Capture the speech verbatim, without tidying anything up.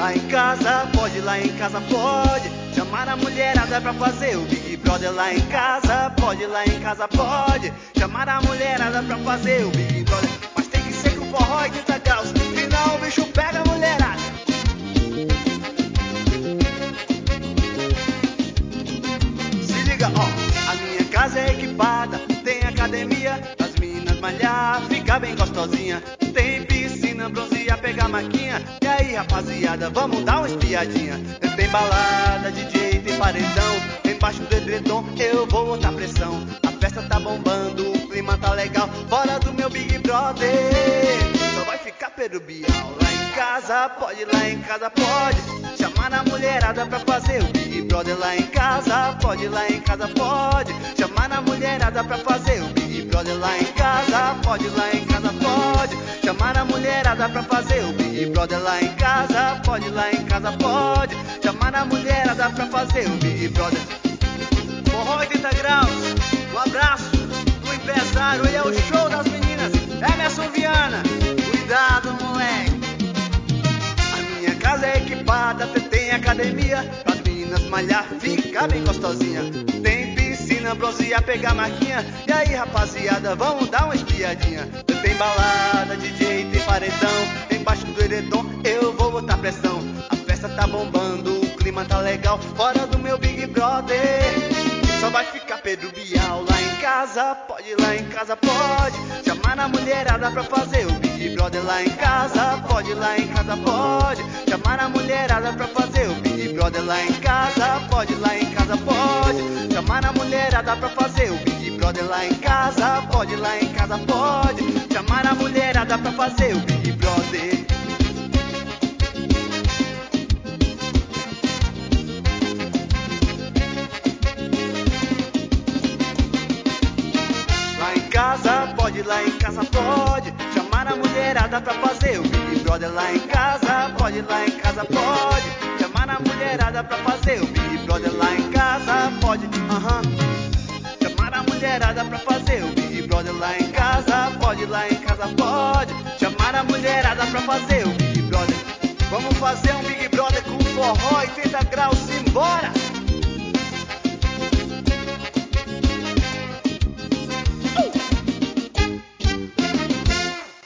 Lá em casa pode, lá em casa pode chamar a mulherada pra fazer o Big Brother. Lá em casa pode, lá em casa pode chamar a mulherada pra fazer o Big Brother. Mas tem que ser com forró e oitenta graus, senão o bicho pega a mulherada. Se liga, ó, a minha casa é equipada, tem academia, as meninas malhar, fica bem gostosinha. Tem piscina, bronzear, pegar maquinha. E aí, rapaziada, vamos dar uma espiadinha. Tem balada, D J, tem paredão. Embaixo do edredom eu vou botar pressão. A festa tá bombando, o clima tá legal. Fora do meu Big Brother só vai ficar perubial. Lá em casa pode, lá em casa pode chamar a mulherada pra fazer o Big Brother. Lá em casa pode, lá em casa pode chamar a mulherada pra fazer o Big Brother. Lá em casa pode, lá em casa pode chamar a mulherada pra fazer o Big Brother. Lá em casa pode, lá em casa pode chamar a mulherada pra fazer o Big Brother. Forró oitenta graus, um abraço do empresário, ele é o show das meninas, Emerson Viana. Cuidado, moleque. A minha casa é equipada, tem academia, pras meninas malhar, ficar bem gostosinha. Tem piscina, bronzear, pegar marquinha. E aí, rapaziada, vamos dar uma espiadinha. Tem balada, D J, tem paredão. Embaixo do edredom eu vou botar pressão. A festa tá bombando, o clima tá legal. Fora do meu Big Brother só vai ficar Pedro Bial. Lá em casa pode, lá em casa pode chamar a mulherada pra fazer o Big Brother. Lá em casa pode, lá em casa pode chamar a mulherada pra fazer o Big Brother. Lá em casa pode, lá em casa pode chamar a mulherada pra fazer o Big Brother. Lá em casa pode, lá em casa pode chamar a mulherada pra fazer o Big Brother. Lá em casa pode, lá em casa pode chamar a mulherada pra fazer o Big Brother. Lá em casa pode, lá em casa pode chamar a mulherada pra fazer o Big Brother. Lá em casa pode, aham, uh-huh, chamar a mulherada pra fazer o Big Brother. Lá em casa pode, lá em casa pode chamar a mulherada pra fazer o Big Brother. Vamos fazer um Big Brother com forró oitenta graus, simbora!